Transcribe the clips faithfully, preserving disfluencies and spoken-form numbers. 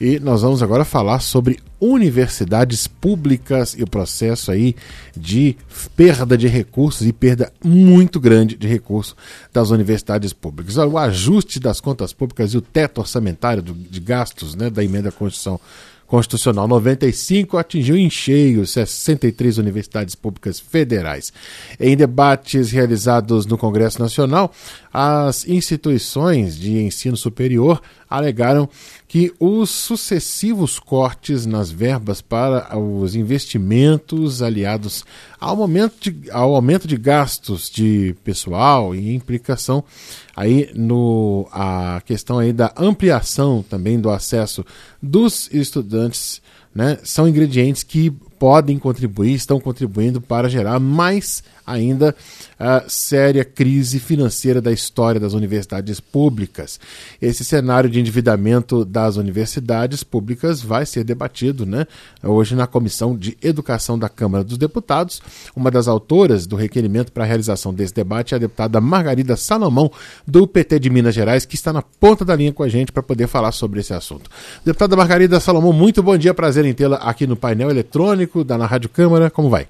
E nós vamos agora falar sobre universidades públicas e o processo aí de perda de recursos e perda muito grande de recursos das universidades públicas. O ajuste das contas públicas e o teto orçamentário do, de gastos, né, da emenda à Constituição Constitucional noventa e cinco atingiu em cheio sessenta e três universidades públicas federais. Em debates realizados no Congresso Nacional, as instituições de ensino superior alegaram que os sucessivos cortes nas verbas para os investimentos aliados ao, momento de, ao aumento de gastos de pessoal e implicação aí no a questão aí da ampliação também do acesso dos estudantes, né, são ingredientes que podem contribuir, estão contribuindo para gerar mais ainda a séria crise financeira da história das universidades públicas. Esse cenário de endividamento das universidades públicas vai ser debatido, né, hoje na Comissão de Educação da Câmara dos Deputados. Uma das autoras do requerimento para a realização desse debate é a deputada Margarida Salomão, do P T de Minas Gerais, que está na ponta da linha com a gente para poder falar sobre esse assunto. Deputada Margarida Salomão, muito bom dia, prazer em tê-la aqui no painel eletrônico da na Rádio Câmara, como vai?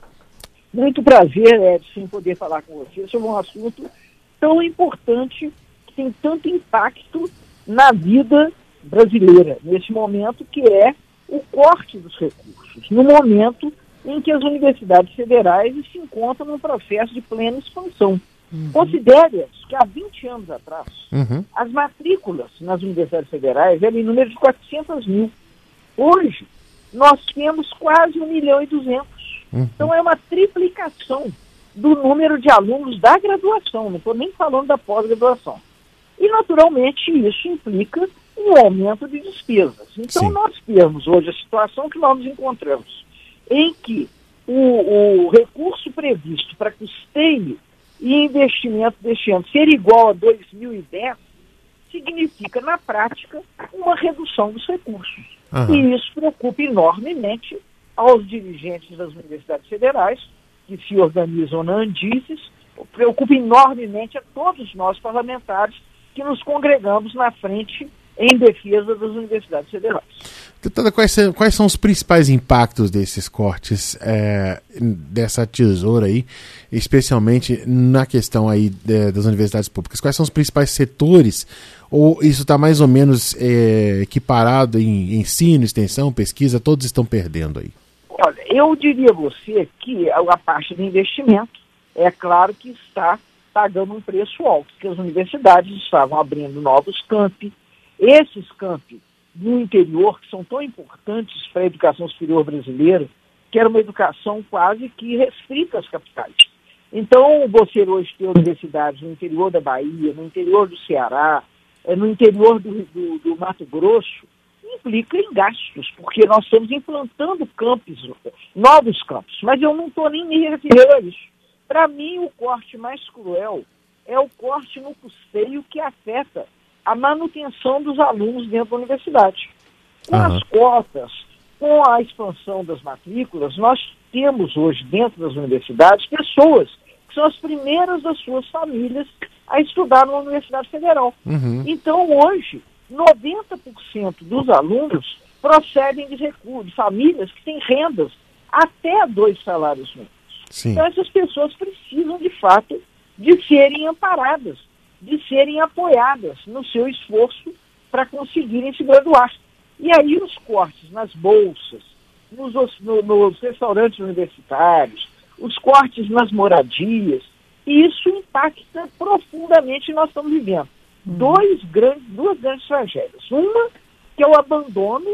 Muito prazer, Edson, em poder falar com você sobre um assunto tão importante, que tem tanto impacto na vida brasileira, nesse momento, que é o corte dos recursos, no momento em que as universidades federais se encontram num processo de plena expansão. Uhum. Considere que há vinte anos atrás, uhum. as matrículas nas universidades federais eram em número de quatrocentos mil. Hoje, nós temos quase um milhão e duzentos. Uhum. Então é uma triplicação do número de alunos da graduação, não estou nem falando da pós-graduação. E, naturalmente, isso implica um aumento de despesas. Então, Sim. nós temos hoje a situação que nós nos encontramos, em que o, o recurso previsto para custeio e investimento deste ano ser igual a dois mil e dez, significa, na prática, uma redução dos recursos. Uhum. E isso preocupa enormemente aos dirigentes das universidades federais, que se organizam na Andices, preocupa enormemente a todos nós parlamentares que nos congregamos na frente em defesa das universidades federais. Deputada, quais são, quais são os principais impactos desses cortes, é, dessa tesoura aí, especialmente na questão aí de, das universidades públicas? Quais são os principais setores? Ou isso está mais ou menos é, equiparado em ensino, extensão, pesquisa, todos estão perdendo aí? Olha, eu diria a você que a parte do investimento, é claro que está pagando um preço alto, porque as universidades estavam abrindo novos campi. Esses campi no interior, que são tão importantes para a educação superior brasileira, que era uma educação quase que restrita às capitais. Então, você hoje tem universidades no interior da Bahia, no interior do Ceará, no interior do, do, do Mato Grosso, implica em gastos, porque nós estamos implantando campos, novos campos. Mas eu não estou nem me referindo a isso. Para mim, o corte mais cruel é o corte no custeio que afeta a manutenção dos alunos dentro da universidade. Com uhum. as cotas, com a expansão das matrículas, nós temos hoje dentro das universidades pessoas que são as primeiras das suas famílias a estudar numa universidade federal. Uhum. Então, hoje, noventa por cento dos alunos procedem de recursos, de famílias que têm rendas até dois salários mínimos. Sim. Então, essas pessoas precisam, de fato, de serem amparadas, de serem apoiadas no seu esforço para conseguirem se graduar. E aí os cortes nas bolsas, nos, no, nos restaurantes universitários, os cortes nas moradias, isso impacta profundamente o que nós estamos vivendo. Hum. Dois grandes, duas grandes tragédias. Uma, que é o abandono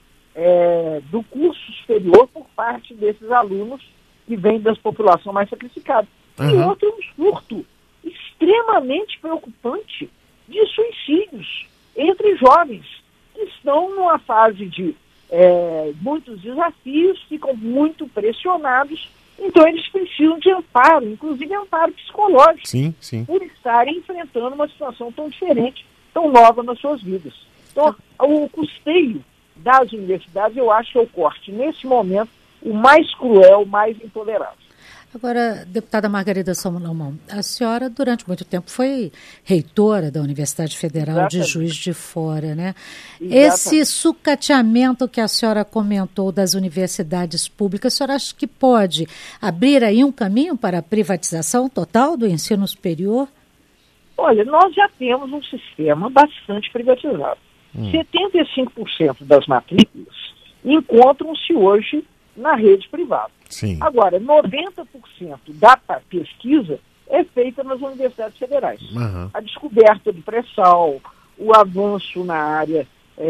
é, do curso superior por parte desses alunos que vêm da população mais sacrificada. Uhum. E outra, um surto extremamente preocupante de suicídios entre jovens que estão numa fase de é, muitos desafios, ficam muito pressionados, então eles precisam de amparo, inclusive amparo psicológico, sim, sim. por estarem enfrentando uma situação tão diferente, tão nova nas suas vidas. Então, o custeio das universidades, eu acho que é o corte, nesse momento, o mais cruel, o mais intolerável. Agora, deputada Margarida Salomão, a senhora durante muito tempo foi reitora da Universidade Federal Exatamente. de Juiz de Fora, né? Exatamente. Esse sucateamento que a senhora comentou das universidades públicas, a senhora acha que pode abrir aí um caminho para a privatização total do ensino superior? Olha, nós já temos um sistema bastante privatizado. Hum. setenta e cinco por cento das matrículas encontram-se hoje na rede privada. Sim. Agora, noventa por cento da pesquisa é feita nas universidades federais. Uhum. A descoberta do pré-sal, o avanço na área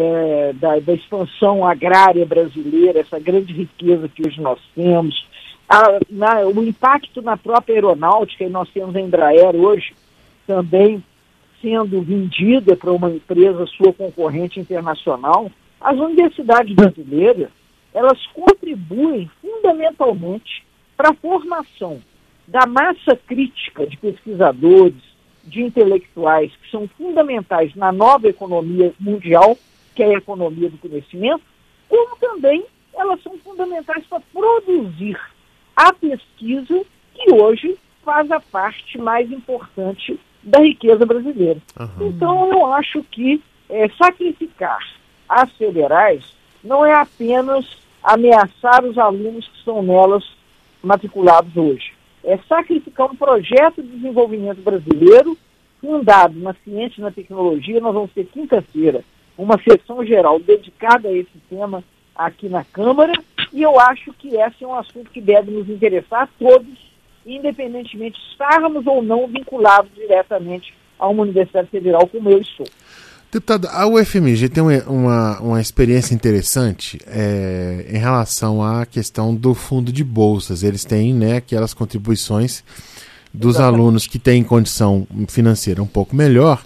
é, da, da expansão agrária brasileira, essa grande riqueza que hoje nós temos, a, na, o impacto na própria aeronáutica, e nós temos a Embraer hoje também sendo vendida para uma empresa sua concorrente internacional. As universidades brasileiras, elas contribuem fundamentalmente para a formação da massa crítica de pesquisadores, de intelectuais, que são fundamentais na nova economia mundial, que é a economia do conhecimento, como também elas são fundamentais para produzir a pesquisa que hoje faz a parte mais importante da riqueza brasileira. Uhum. Então, eu acho que é, sacrificar as federais não é apenas ameaçar os alunos que estão nelas matriculados hoje. É sacrificar um projeto de desenvolvimento brasileiro fundado na ciência e na tecnologia. Nós vamos ter quinta-feira uma sessão geral dedicada a esse tema aqui na Câmara, e eu acho que esse é um assunto que deve nos interessar a todos, independentemente de estarmos ou não vinculados diretamente a uma universidade federal como eu estou. Deputada, a U F M G tem uma, uma, uma experiência interessante é, em relação à questão do fundo de bolsas. Eles têm, né, aquelas contribuições dos Exatamente. alunos que têm condição financeira um pouco melhor,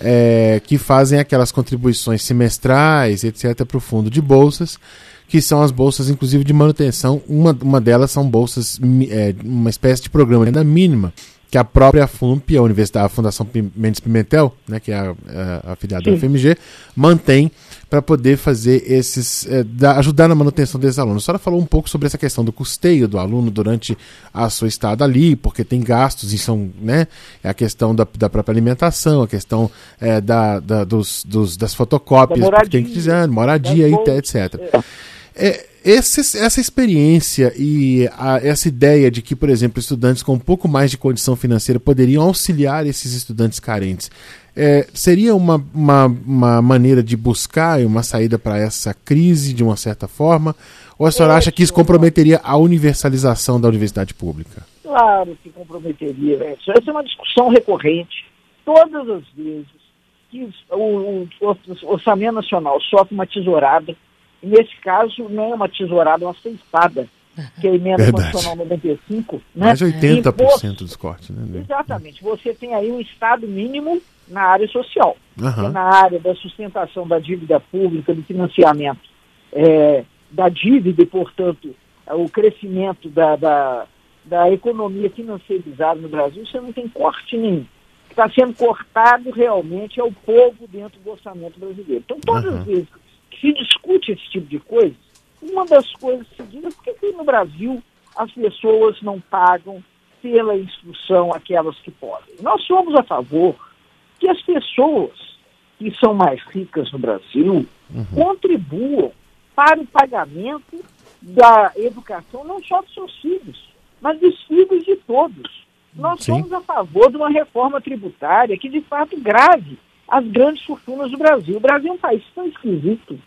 é, que fazem aquelas contribuições semestrais, etcétera, para o fundo de bolsas, que são as bolsas, inclusive, de manutenção. Uma, uma delas são bolsas, é, uma espécie de programa de renda mínima, que a própria FUNP, a Universidade, a Fundação Mendes Pimentel, né, que é a, a, a afiliada da U F M G, mantém para poder fazer esses, é, da, ajudar na manutenção desses alunos. A senhora falou um pouco sobre essa questão do custeio do aluno durante a sua estada ali, porque tem gastos e são, né, a questão da, da própria alimentação, a questão é, da, da, dos, dos, das fotocópias, da moradia, que tem que dizer, moradia, e etcétera. É. É, esse, essa experiência e a, essa ideia de que, por exemplo, estudantes com um pouco mais de condição financeira poderiam auxiliar esses estudantes carentes, é, seria uma, uma, uma maneira de buscar uma saída para essa crise, de uma certa forma? Ou a senhora acha que isso comprometeria a universalização da universidade pública? Claro que comprometeria, né? Essa é uma discussão recorrente. Todas as vezes que o, o, o orçamento nacional sofre uma tesourada, nesse caso, não é uma tesourada, é uma ceifada, que é a emenda Verdade. constitucional noventa e cinco. Né? Mais de oitenta por cento dos cortes. Né? Exatamente. Você tem aí um Estado mínimo na área social, uhum. na área da sustentação da dívida pública, do financiamento é, da dívida e, portanto, o crescimento da, da, da economia financiarizada no Brasil. Você não tem corte nenhum. O que está sendo cortado realmente é o povo dentro do orçamento brasileiro. Então, todas uhum. as vezes se discute esse tipo de coisa, uma das coisas seguintes é por que no Brasil as pessoas não pagam pela instrução aquelas que podem. Nós somos a favor que as pessoas que são mais ricas no Brasil uhum. contribuam para o pagamento da educação, não só dos seus filhos, mas dos filhos de todos. Nós Sim. somos a favor de uma reforma tributária que, de fato, grave as grandes fortunas do Brasil. O Brasil é um país tão esquisito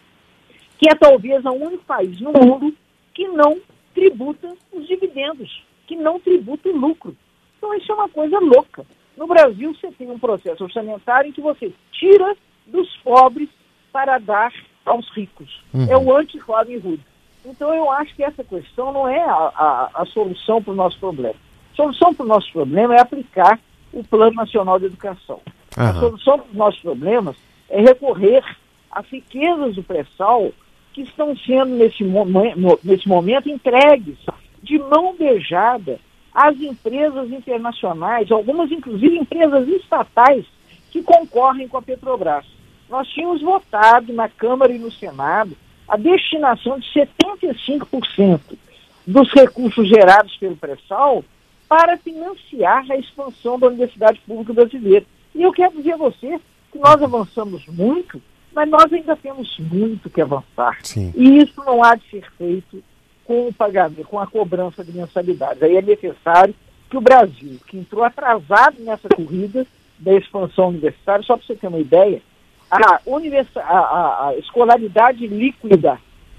que é talvez o único país no mundo que não tributa os dividendos, que não tributa o lucro. Então isso é uma coisa louca. No Brasil você tem um processo orçamentário em que você tira dos pobres para dar aos ricos. Uhum. É o anti-Robin Hood. Então eu acho que essa questão não é a, a, a solução para o nosso problema. A solução para o nosso problema é aplicar o Plano Nacional de Educação. Uhum. A solução para os nossos problemas é recorrer às riquezas do pré-sal que estão sendo, nesse, momen- nesse momento, entregues de mão beijada às empresas internacionais, algumas, inclusive, empresas estatais que concorrem com a Petrobras. Nós tínhamos votado na Câmara e no Senado a destinação de setenta e cinco por cento dos recursos gerados pelo pré-sal para financiar a expansão da Universidade Pública Brasileira. E eu quero dizer a você que nós avançamos muito, mas nós ainda temos muito que avançar. Sim. E isso não há de ser feito com o pagamento, com a cobrança de mensalidades. Aí é necessário que o Brasil, que entrou atrasado nessa corrida da expansão universitária, só para você ter uma ideia, a, univers... a, a, a escolaridade líquida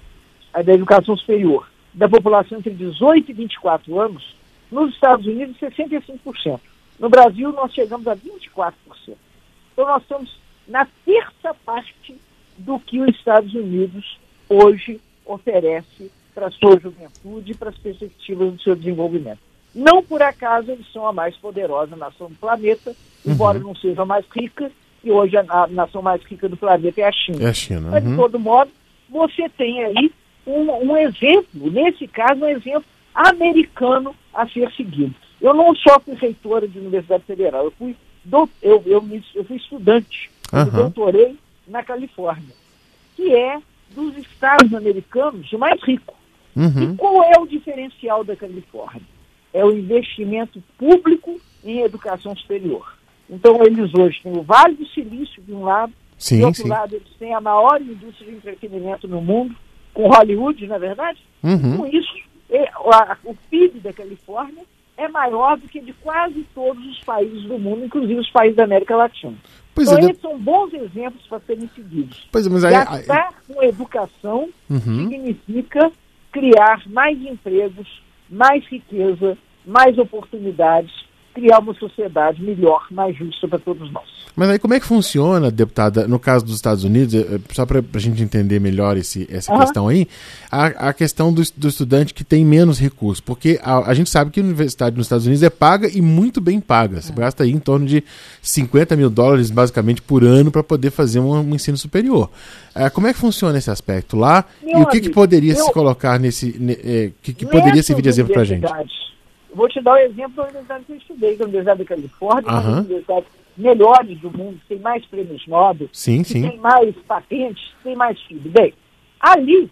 da educação superior da população entre dezoito e vinte e quatro anos, nos Estados Unidos, sessenta e cinco por cento. No Brasil, nós chegamos a vinte e quatro por cento. Então, nós estamos na terça parte do que os Estados Unidos hoje oferece para a sua juventude e para as perspectivas do seu desenvolvimento. Não por acaso eles são a mais poderosa nação do planeta, embora uhum. não seja a mais rica, e hoje a, a nação mais rica do planeta é a China. É a China. Uhum. Mas, de todo modo, você tem aí um, um exemplo, nesse caso, um exemplo americano a ser seguido. Eu não só fui reitora de Universidade Federal, eu fui, do, eu, eu, me, eu fui estudante, eu uhum. me doutorei na Califórnia, que é dos estados americanos o mais rico. Uhum. E qual é o diferencial da Califórnia? É o investimento público em educação superior. Então, eles hoje têm o Vale do Silício, de um lado, sim, do outro sim. lado, eles têm a maior indústria de entretenimento no mundo, com Hollywood, na verdade. Uhum. Com isso, é, a, o P I B da Califórnia é maior do que de quase todos os países do mundo, inclusive os países da América Latina. Pois então, é, esses são bons exemplos para serem seguidos. Pois é, mas aí, Gastar com educação uhum. significa criar mais empregos, mais riqueza, mais oportunidades, criar uma sociedade melhor, mais justa para todos nós. Mas aí como é que funciona, deputada, no caso dos Estados Unidos, só para a gente entender melhor esse, essa uhum. questão aí, a, a questão do, do estudante que tem menos recursos, porque a, a gente sabe que a universidade nos Estados Unidos é paga e muito bem paga. Você uhum. gasta aí em torno de cinquenta mil dólares, basicamente, por ano para poder fazer um, um ensino superior. É, como é que funciona esse aspecto lá? Meu e o que, amigo, que poderia eu, se colocar nesse... Ne, é, que, que poderia servir de exemplo para a gente? Vou te dar o exemplo da universidade que eu estudei, que é a Universidade da Califórnia, uhum. uma das universidades melhores do mundo, que tem mais prêmios Nobel, sim, que sim. tem mais patentes, tem mais tudo. Bem, ali,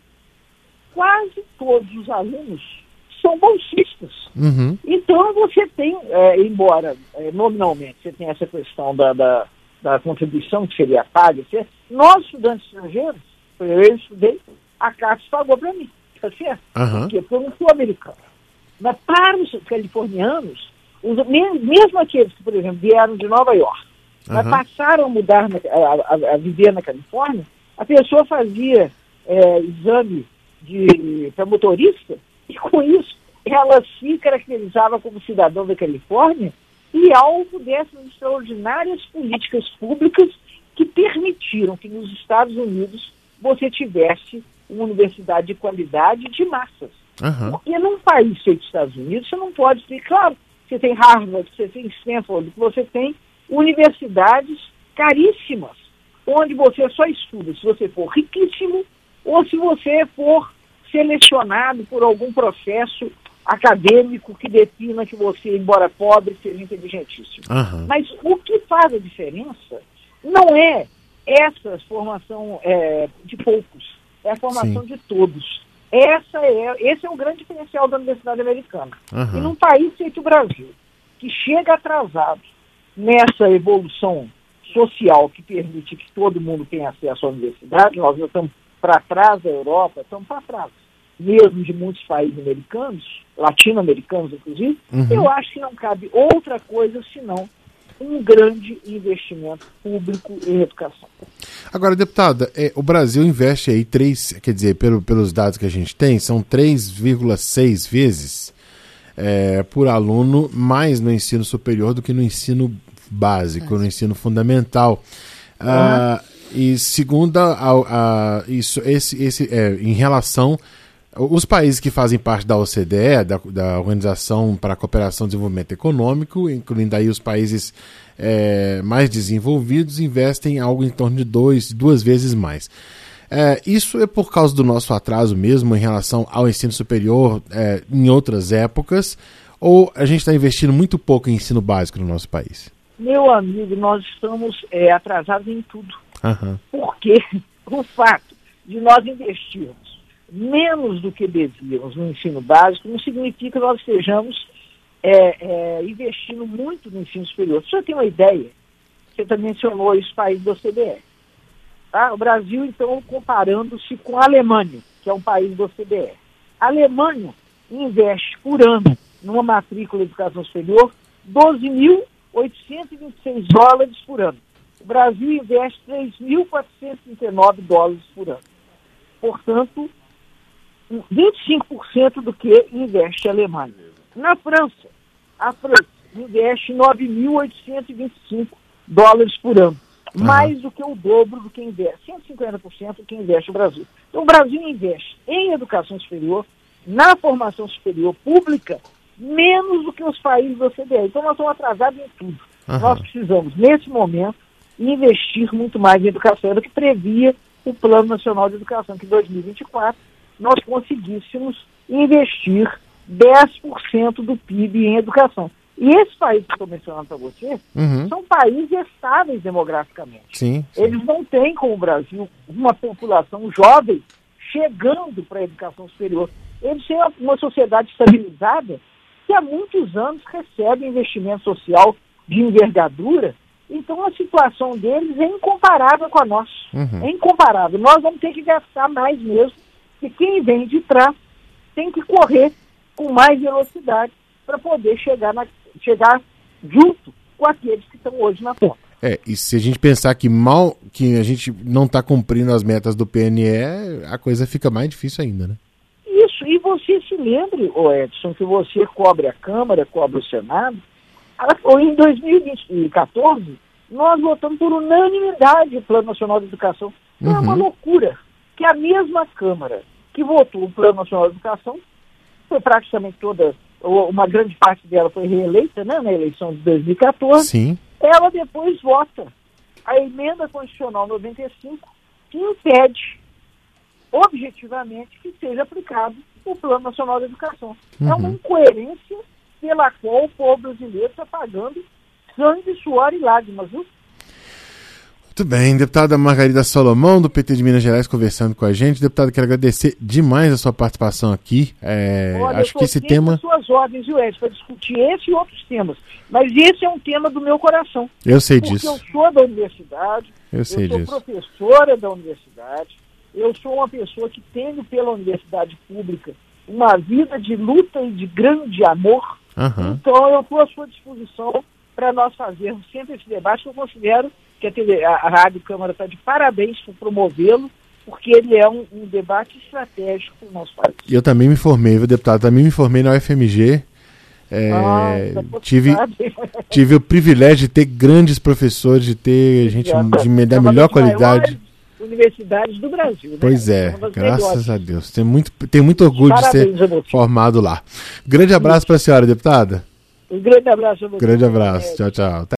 quase todos os alunos são bolsistas. Uhum. Então, você tem, é, embora é, nominalmente você tem essa questão da, da, da contribuição que seria paga, nós, estudantes estrangeiros, eu estudei, a CAPES pagou para mim, tá certo? Uhum. Porque eu não sou americano. Mas para os californianos, os, mesmo aqueles que, por exemplo, vieram de Nova York, uhum. mas passaram a mudar, na, a, a, a viver na Califórnia, a pessoa fazia é, exame para motorista e, com isso, ela se caracterizava como cidadão da Califórnia e alvo dessas extraordinárias políticas públicas que permitiram que nos Estados Unidos você tivesse uma universidade de qualidade de massas. Uhum. Porque num país feito Estados Unidos, você não pode ter, claro, você tem Harvard, você tem Stanford, você tem universidades caríssimas, onde você só estuda se você for riquíssimo ou se você for selecionado por algum processo acadêmico que defina que você, embora pobre, seja inteligentíssimo. Uhum. Mas o que faz a diferença não é essa formação é, de poucos, é a formação Sim. de todos. Essa é, esse é o grande diferencial da Universidade Americana. Uhum. E num país feito o Brasil, que chega atrasado nessa evolução social que permite que todo mundo tenha acesso à universidade, nós já estamos para trás da Europa, estamos para trás, mesmo de muitos países americanos, latino-americanos inclusive, uhum. eu acho que não cabe outra coisa senão um grande investimento público em educação. Agora, deputada, é, o Brasil investe aí três, quer dizer, pelo, pelos dados que a gente tem, são três vírgula seis vezes é, por aluno mais no ensino superior do que no ensino básico, é. no ensino fundamental. Uhum. Ah, e segundo a, a, isso, esse, esse, é, em relação os países que fazem parte da O C D E, da, da Organização para a Cooperação e Desenvolvimento Econômico, incluindo aí os países é, mais desenvolvidos, investem algo em torno de dois, duas vezes mais. É, isso é por causa do nosso atraso mesmo em relação ao ensino superior é, em outras épocas, ou a gente está investindo muito pouco em ensino básico no nosso país? Meu amigo, nós estamos é, atrasados em tudo. Uhum. Porque o fato de nós investirmos menos do que devíamos no ensino básico, não significa que nós estejamos é, é, investindo muito no ensino superior. Você tem uma ideia? Você também mencionou os países da O C D E. Tá? O Brasil, então, comparando-se com a Alemanha, que é um país da O C D E. A Alemanha investe por ano numa matrícula de educação superior doze mil oitocentos e vinte e seis dólares por ano. O Brasil investe três mil quatrocentos e trinta e nove dólares por ano. Portanto, vinte e cinco por cento do que investe a Alemanha. Na França, a França investe nove mil oitocentos e vinte e cinco dólares por ano. Uhum. Mais do que o dobro do que investe, cento e cinquenta por cento do que investe o Brasil. Então, o Brasil investe em educação superior, na formação superior pública, menos do que os países da O C D E. Então, nós estamos atrasados em tudo. Uhum. Nós precisamos, nesse momento, investir muito mais em educação. Era o que previa o Plano Nacional de Educação, que em dois mil e vinte e quatro nós conseguíssemos investir dez por cento do P I B em educação. E esses países que estou mencionando para você, uhum, são países estáveis demograficamente. Sim, sim. Eles não têm, como o Brasil, uma população jovem chegando para a educação superior. Eles têm uma sociedade estabilizada que há muitos anos recebe investimento social de envergadura. Então a situação deles é incomparável com a nossa. Uhum. É incomparável. Nós vamos ter que gastar mais mesmo, porque quem vem de trás tem que correr com mais velocidade para poder chegar, na, chegar junto com aqueles que estão hoje na ponta. É, e se a gente pensar que mal que a gente não está cumprindo as metas do P N E, a coisa fica mais difícil ainda, né? Isso, e você se lembre, ô Edson, que você cobre a Câmara, cobre o Senado, em dois mil e quatorze, nós votamos por unanimidade o Plano Nacional de Educação. Uhum. É uma loucura que a mesma Câmara que votou o Plano Nacional de Educação, foi praticamente toda, uma grande parte dela foi reeleita, né, na eleição de dois mil e quatorze, sim, ela depois vota a emenda constitucional noventa e cinco, que impede objetivamente que seja aplicado o Plano Nacional de Educação. Uhum. É uma incoerência pela qual o povo brasileiro está pagando sangue, suor e lágrimas, viu? Muito bem, deputada Margarida Salomão, do P T de Minas Gerais, conversando com a gente. Deputada, quero agradecer demais a sua participação aqui. É, Olha, acho que esse tema... suas ordens, viu, Edson, para discutir esse e outros temas. Mas esse é um tema do meu coração. Eu sei porque disso. Porque eu sou da universidade, eu, sei eu sou disso. professora da universidade, eu sou uma pessoa que tenho pela universidade pública uma vida de luta e de grande amor. Uhum. Então eu estou à sua disposição para nós fazermos sempre esse debate, que eu considero que a, T V, a, a Rádio Câmara está de parabéns por promovê-lo, porque ele é um, um debate estratégico para o nosso país. Eu também me formei, viu, deputado? Também me formei na U F M G. É, ah, tive, tive o privilégio de ter grandes professores, de ter gente de, de, da melhor qualidade. Universidades do Brasil. Né? Pois é, graças melhores. a Deus. Tem muito, tem muito orgulho Parabéns, de ser formado lá. Grande abraço para a senhora, deputada. Um grande abraço a você. Grande abraço. Tchau, tchau.